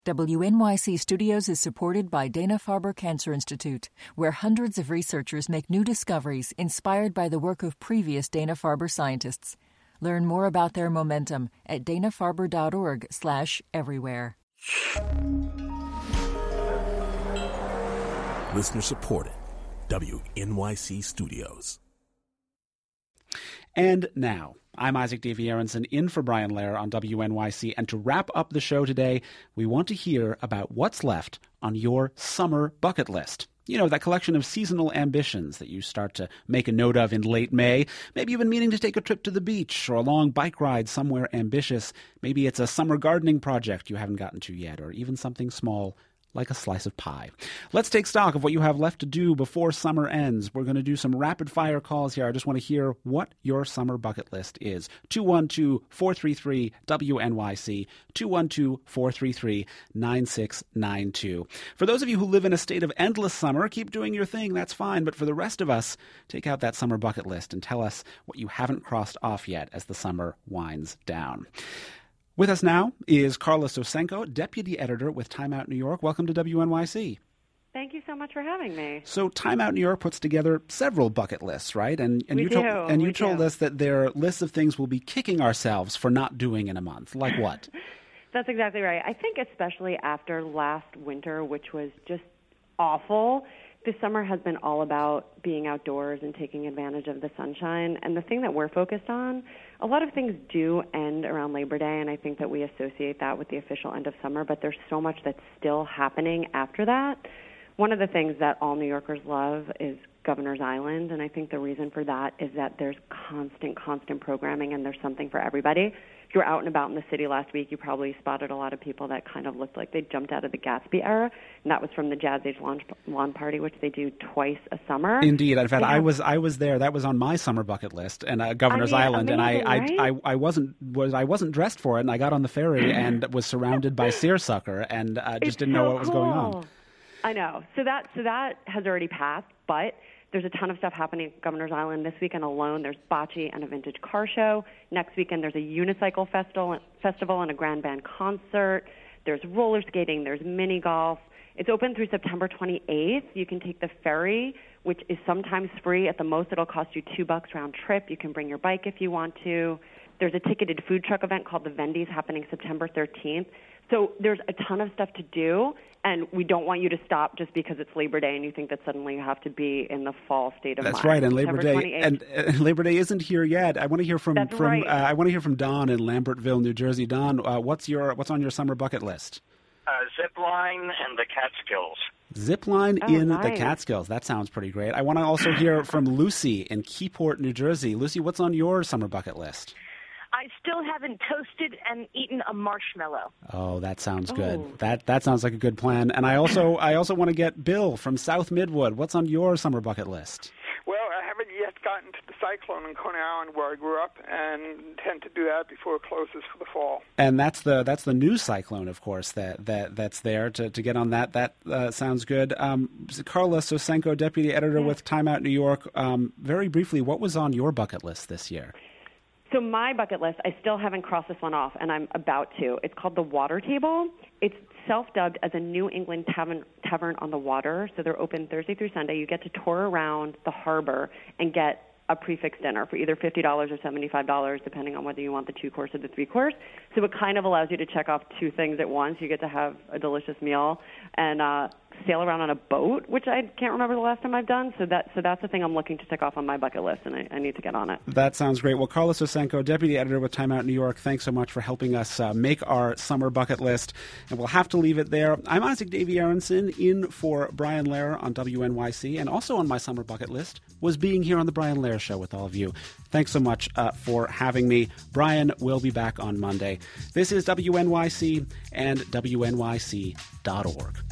WNYC Studios is supported by Dana-Farber Cancer Institute, where hundreds of researchers make new discoveries inspired by the work of previous Dana-Farber scientists. Learn more about their momentum at danafarber.org/everywhere. Listener supported. WNYC Studios. And now, I'm Isaac Davey Aronson in for Brian Lehrer on WNYC. And to wrap up the show today, we want to hear about what's left on your summer bucket list. You know, that collection of seasonal ambitions that you start to make a note of in late May. Maybe you've been meaning to take a trip to the beach or a long bike ride somewhere ambitious. Maybe it's a summer gardening project you haven't gotten to yet, or even something small like a slice of pie. Let's take stock of what you have left to do before summer ends. We're going to do some rapid-fire calls here. I just want to hear what your summer bucket list is. 212-433-WNYC, 212-433-9692. For those of you who live in a state of endless summer, keep doing your thing. That's fine. But for the rest of us, take out that summer bucket list and tell us what you haven't crossed off yet as the summer winds down. With us now is Carla Sosenko, Deputy Editor with Time Out New York. Welcome to WNYC. Thank you so much for having me. So Time Out New York puts together several bucket lists, right? And we you told us that there are lists of things we'll be kicking ourselves for not doing in a month. Like what? That's exactly right. I think especially after last winter, which was just awful, this summer has been all about being outdoors and taking advantage of the sunshine. And the thing that we're focused on, a lot of things do end around Labor Day, and I think that we associate that with the official end of summer, but there's so much that's still happening after that. One of the things that all New Yorkers love is Governor's Island, and I think the reason for that is that there's constant programming, and there's something for everybody. If you were out and about in the city last week, you probably spotted a lot of people that kind of looked like they jumped out of the Gatsby era, and that was from the Jazz Age lawn party, which they do twice a summer. Indeed. In fact, I was there. That was on my summer bucket list, and Governor's Island, amazing, and I wasn't dressed for it, and I got on the ferry and was surrounded by seersucker, and just didn't know what was going on. I know. So that has already passed, but there's a ton of stuff happening at Governor's Island this weekend alone. There's bocce and a vintage car show. Next weekend there's a unicycle festival and a grand band concert. There's roller skating. There's mini golf. It's open through September 28th. You can take the ferry, which is sometimes free. At the most, it'll cost you $2 round trip. You can bring your bike if you want to. There's a ticketed food truck event called the Vendies happening September 13th. So there's a ton of stuff to do, and we don't want you to stop just because it's Labor Day and you think that suddenly you have to be in the fall state of mind. That's right, and Labor Day and Labor Day isn't here yet. I want to hear from Don in Lambertville, New Jersey. Don, what's on your summer bucket list? Zip line and the Catskills. Zip line the Catskills. That sounds pretty great. I want to also hear from Lucy in Keyport, New Jersey. Lucy, what's on your summer bucket list? I still haven't toasted and eaten a marshmallow. Oh, that sounds good. That sounds like a good plan. And I also want to get Bill from South Midwood. What's on your summer bucket list? Well, I haven't yet gotten to the cyclone in Coney Island where I grew up, and intend to do that before it closes for the fall. And that's the new cyclone, of course, that's there to get on that. That sounds good. Carla Sosenko, Deputy Editor with Time Out New York. Very briefly, what was on your bucket list this year? So my bucket list, I still haven't crossed this one off, and I'm about to. It's called the Water Table. It's self-dubbed as a New England tavern on the water. So they're open Thursday through Sunday. You get to tour around the harbor and get a prefix dinner for either $50 or $75, depending on whether you want the 2-course or the 3-course. So it kind of allows you to check off 2 things at once. You get to have a delicious meal and sail around on a boat, which I can't remember the last time I've done. So that's the thing I'm looking to tick off on my bucket list, and I need to get on it. That sounds great. Well, Carla Sosenko, Deputy Editor with Time Out New York, thanks so much for helping us make our summer bucket list. And we'll have to leave it there. I'm Isaac Davey Aronson, in for Brian Lehrer on WNYC, and also on my summer bucket list was being here on the Brian Lehrer Show with all of you. Thanks so much for having me. Brian will be back on Monday. This is WNYC and WNYC.org.